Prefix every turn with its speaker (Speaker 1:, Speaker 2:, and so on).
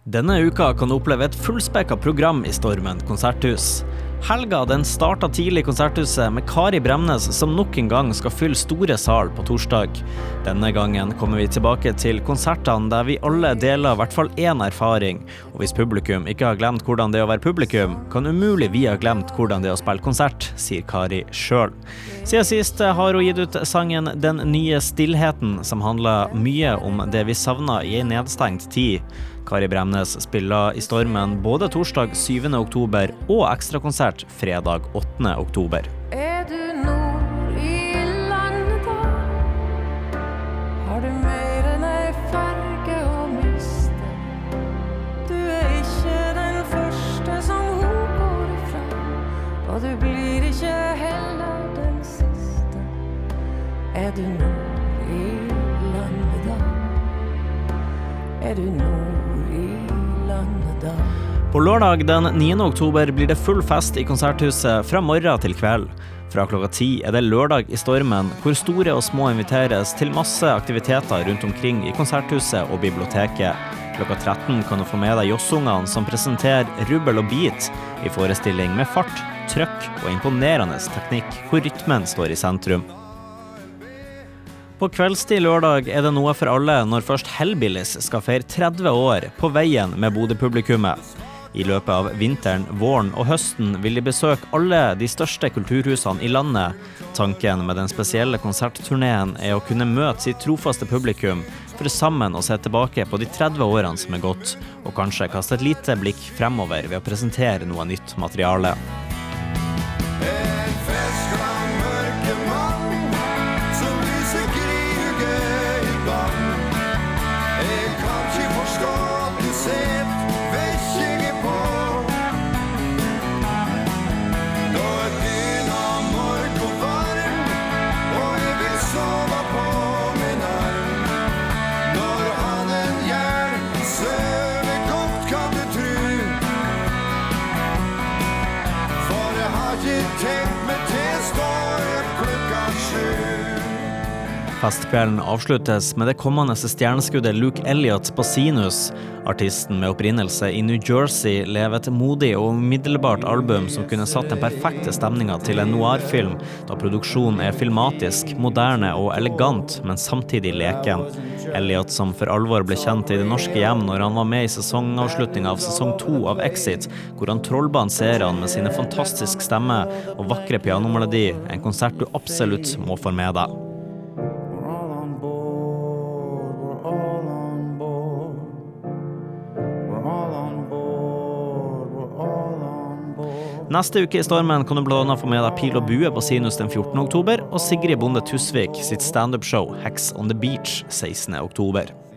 Speaker 1: Denne uka kan du oppleve et fullspekket program i Stormen konserthus. Helga den startet tidlig i konserthuset med Kari Bremnes som nok en gang skal fylle store sal på torsdag. Denne gangen kommer vi tilbake til konsertene der vi alle deler i hvert fall en erfaring. Og hvis publikum ikke har glemt hvordan det er å være publikum, kan umulig vi ha glemt hvordan det er å spille konsert, sier Kari selv. Siden sist har hun gitt ut sangen Den nye stillheten, som handler mye om det vi savner i en nedstengt tid. Kari Bremnes spiller i Stormen både torsdag 7. oktober og ekstrakonsert fredag 8. oktober.
Speaker 2: Du nord i landet da? Har du mer enn ei farge å miste? Du ikke den første som hun går ifra, og du blir ikke heller den siste. Du nord i landet da? Du nord i landet da?
Speaker 1: På lørdag den 9. oktober blir det full fest i konserthuset fra morgen til kveld. Fra klokka 10 er det lørdag i Stormen, hvor store og små inviteres til masse aktiviteter rundt omkring i konserthuset og biblioteket. Klokka 13 kan du få med deg Jossungene som presenterer Rubbel og Beat i forestilling med fart, trøkk og imponerende teknikk, hvor rytmen står i sentrum. På kveldstid lørdag er det noe for alle når først Hellbillies skal feire 30 år på veien med Bodø-publikummet. I løpet av vinteren, våren og høsten vil de besøke alle de største kulturhusene i landet. Tanken med den spesielle konsertturneen er å kunne møte sitt trofaste publikum for sammen å se tilbake på de 30 årene som er gått, og kanskje kaste et lite blikk fremover ved å presentere noe nytt materiale. Festkvelden avsluttes med det kommende stjerneskuddet Luke Elliott på Sinus. Artisten med opprinnelse i New Jersey lever et modig og umiddelbart album som kunne satt den perfekte stemningen til en noir-film, da produksjonen er filmatisk, moderne og elegant, men samtidig leken. Elliott, som for alvor ble kjent i det norske hjem når han var med i sesongavslutningen av sesong 2 av Exit, hvor han trollbanserer han med sine fantastiske stemme og vakre pianomelodi, en konsert du absolutt må få med deg. Neste uke i Stormen kan du blant annet få med deg Pil og Bue på Sinus den 14. oktober og Sigrid Bonde Tusvik sitt stand-up show Hex on the Beach 16. oktober.